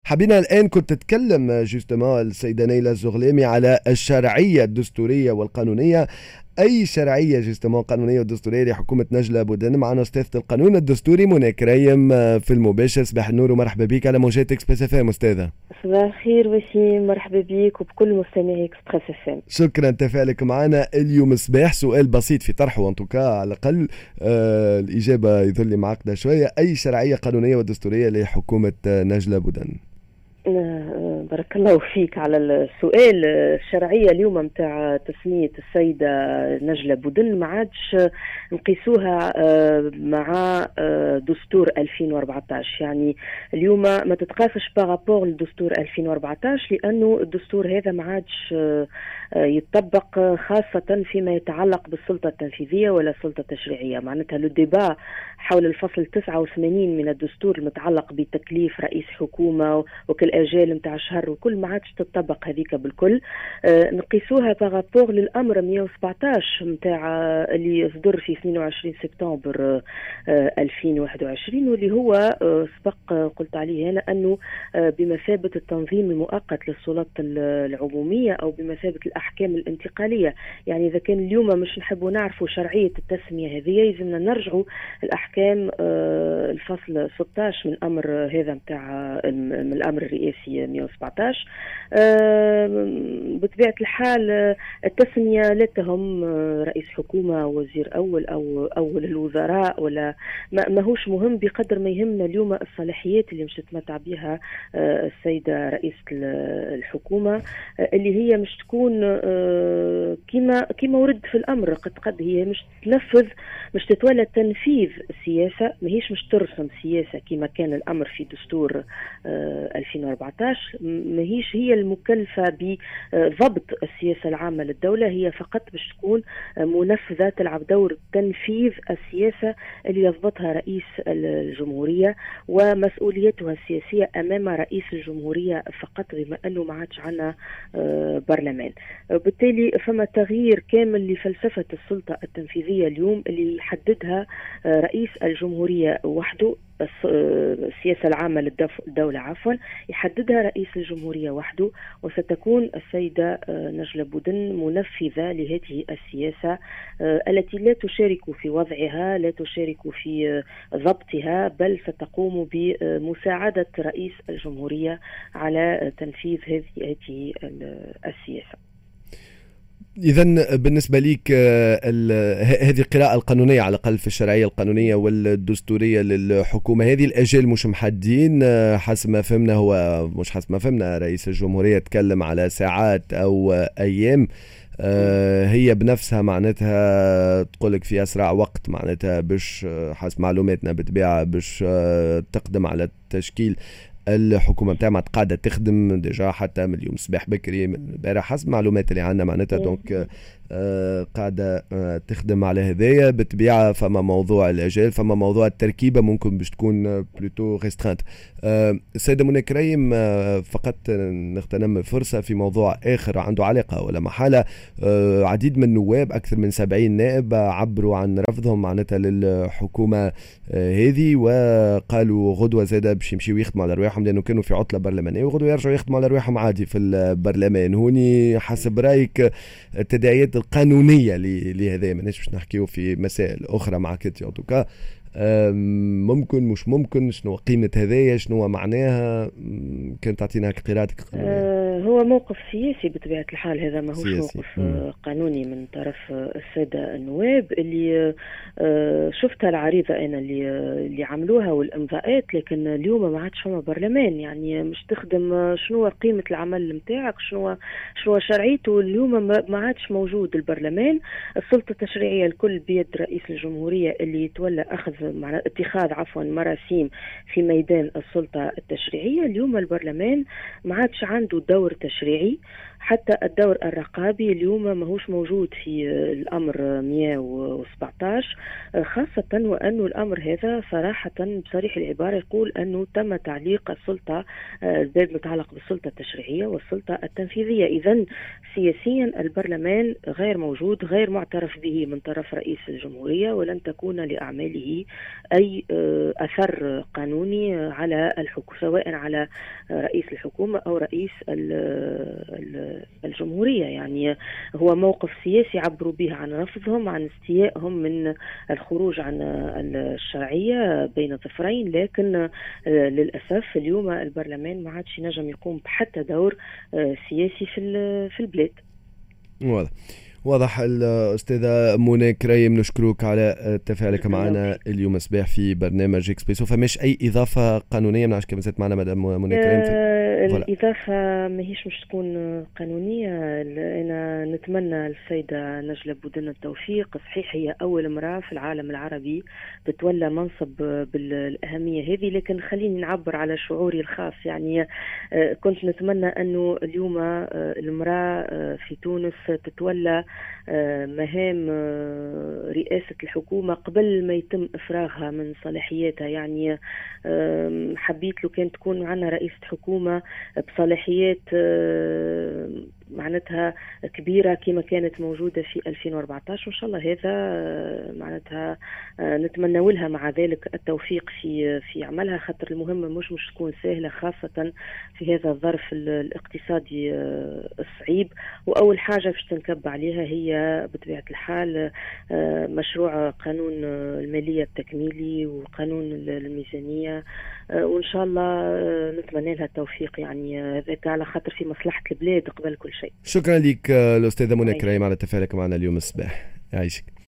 حبينا الآن كنت تتكلم جوستومون السيدة نيلة الزغلامي على الشرعية الدستورية والقانونية. أي شرعية جوستومون قانونية ودستورية لحكومة نجلة بودن؟ معنا أستاذة القانون الدستوري منى كريم في المباشر. صباح النور ومرحبا بك على موجات اكسبريس اف ام أستاذة. صباح الخير وسيم، مرحبا بك وبكل مستمعي اكسبريس اف ام. شكرا تفاعلك معنا اليوم. صباح سؤال بسيط في طرحه وانتوكا على الأقل الإجابة يظل لي معقدة شوية. أي شرعية قانونية ودستورية لحكومة نجلة بودن؟ بارك الله فيك على السؤال. الشرعية اليوم متاع تسمية السيدة نجلة بودن ما عادش نقيسوها مع دستور 2014. يعني اليوم ما تتقاسش بارابور لدستور 2014 لأنه الدستور هذا ما عادش يتطبق خاصة فيما يتعلق بالسلطة التنفيذية ولا السلطة التشريعية. معناتها للديبا حول الفصل 89 من الدستور المتعلق بتكليف رئيس حكومة وكالأجال متاع شهر وكل ما عادش تطبق هذيك بالكل. نقيسوها بارابور للأمر 117 متاع اللي صدر في 22 سبتمبر 2021 واللي هو سبق قلت عليه هنا أنه بمثابة التنظيم المؤقت للسلطات العمومية أو بمثابة الأحكام الانتقالية. يعني إذا كان اليوم مش نحبوا نعرفوا شرعية التسمية هذه يلزمنا نرجعوا الأحكام الفصل 16 من أمر هذا متاع من الأمر الرئاسي 117. بطبيعة الحال التسمية لا تهم رئيس حكومة وزير أول أو أول الوزراء ولا ما هوش مهم بقدر ما يهمنا اليوم الصلاحيات اللي مش تتمتع بها السيدة رئيسة الحكومة اللي هي مش تكون كما ورد في الأمر. قد هي مش تنفذ، مش تتولى تنفيذ السياسة، ما هيش مش ترسم سياسة كما كان الأمر في دستور 2014. ما هيش هي المكلفة بضبط السياسة العامة للدولة، هي فقط باش تكون منفذة تلعب دور تنفيذ السياسة اللي يضبطها رئيس الجمهورية ومسؤوليتها السياسية أمام رئيس الجمهورية فقط، بما أنه ما عادش عنا برلمان. بالتالي فما تغيير كامل لفلسفة السلطة التنفيذية اليوم اللي يحددها رئيس الجمهورية وحده. السياسة العامة للدولة يحددها رئيس الجمهورية وحده، وستكون السيدة نجلة بودن منفذة لهذه السياسة التي لا تشارك في وضعها، لا تشارك في ضبطها، بل ستقوم بمساعدة رئيس الجمهورية على تنفيذ هذه السياسة. إذن بالنسبة ليك هذه القراءة القانونية على الأقل في الشرعية القانونية والدستورية للحكومة، هذه الأجال مش محددين حسب ما فهمنا. هو مش حسب ما فهمنا رئيس الجمهورية تكلم على ساعات أو أيام. هي بنفسها معناتها تقولك في أسرع وقت، معناتها باش حسب معلوماتنا بتبيع باش تقدم على تشكيل الحكومه بتاعها قاعده تخدم ديجا حتى من اليوم صباح بكري من البارح حسب المعلومات اللي عندنا. معناتها دونك قاعده تخدم على هذايا بالطبيعه. فما موضوع الاجال، فما موضوع التركيبه ممكن باش تكون بلوتو ريسترانت. السيده منى كريم فقط نغتنم الفرصه في موضوع اخر عنده علاقه ولا محاله. عديد من النواب اكثر من 70 نائب عبروا عن رفضهم معناتها للحكومه هذه، وقالوا غدوه زاده باش يمشيوا يخدموا على رواحهم لانه كانوا في عطله برلمانيه، وغدوه يرجعوا يخدموا على رواحهم عادي في البرلمان. هوني حسب رايك التداعيات القانونيه لهذا، ماناش باش نحكيو في مسائل اخرى مع كيتي اوتوكا، ممكن مش ممكن، شنو قيمة هذايا، شنو معناها؟ كانت تعطينا قراءتك القانونية. هو موقف سياسي بطبيعة الحال، هذا ما هوش موقف قانوني من طرف السادة النواب اللي شفتها العريضة أنا اللي عملوها والإمضاءات. لكن اليوم ما عادش فما برلمان، يعني مش تخدم شنو قيمة العمل متاعك، شنو شرعيته. اليوم ما عادش موجود البرلمان. السلطة التشريعية الكل بيد رئيس الجمهورية اللي يتولى اتخاذ مراسيم في ميدان السلطة التشريعية. اليوم البرلمان ما عادش عنده دور تشريعي، حتى الدور الرقابي اليوم ماهوش موجود في الأمر 117، خاصة وأن الأمر هذا صراحة بصريح العبارة يقول أنه تم تعليق السلطة، الباب متعلق بالسلطة التشريعية والسلطة التنفيذية. إذن سياسيا البرلمان غير موجود، غير معترف به من طرف رئيس الجمهورية، ولن تكون لأعماله أي أثر قانوني على الحكومة، سواء على رئيس الحكومة أو رئيس الجمهورية. يعني هو موقف سياسي عبروا به عن رفضهم، عن استيائهم من الخروج عن الشرعية بين طفرين، لكن للأسف اليوم البرلمان ما عادش نجم يقوم بحتى دور سياسي في البلاد. واضح. الأستاذة منى كريم نشكرك على تفاعلك معنا اليوم صباح في برنامج إكسبريسو. فماش أي إضافة قانونية من عشان كما معنا مدام منى كريم؟ الإضافة ماهيش مش تكون قانونية. أنا نتمنى السيدة نجلة بودن التوفيق. صحيح هي أول امرأة في العالم العربي تتولى منصب بالأهمية هذه، لكن خليني نعبر على شعوري الخاص. يعني كنت نتمنى أنه اليوم المرأة في تونس تتولى مهام رئاسة الحكومة قبل ما يتم إفراغها من صلاحياتها. يعني حبيت لو كانت تكون معنا رئيسة حكومة بصلاحيات معناتها كبيرة كما كانت موجودة في 2014، وإن شاء الله هذا معناتها نتمنى لها مع ذلك التوفيق في عملها، خاطر المهمة مش تكون سهلة، خاصة في هذا الظرف الاقتصادي الصعيب. وأول حاجة باش تنكب عليها هي بطبيعة الحال مشروع قانون المالية التكميلي وقانون الميزانية، وإن شاء الله نتمنى لها التوفيق. يعني هذاك على خاطر في مصلحة البلاد قبل كل شيء. شكرا لك الأستاذة منى كريم على تفاعلك معنا اليوم الصباح. يعيشك.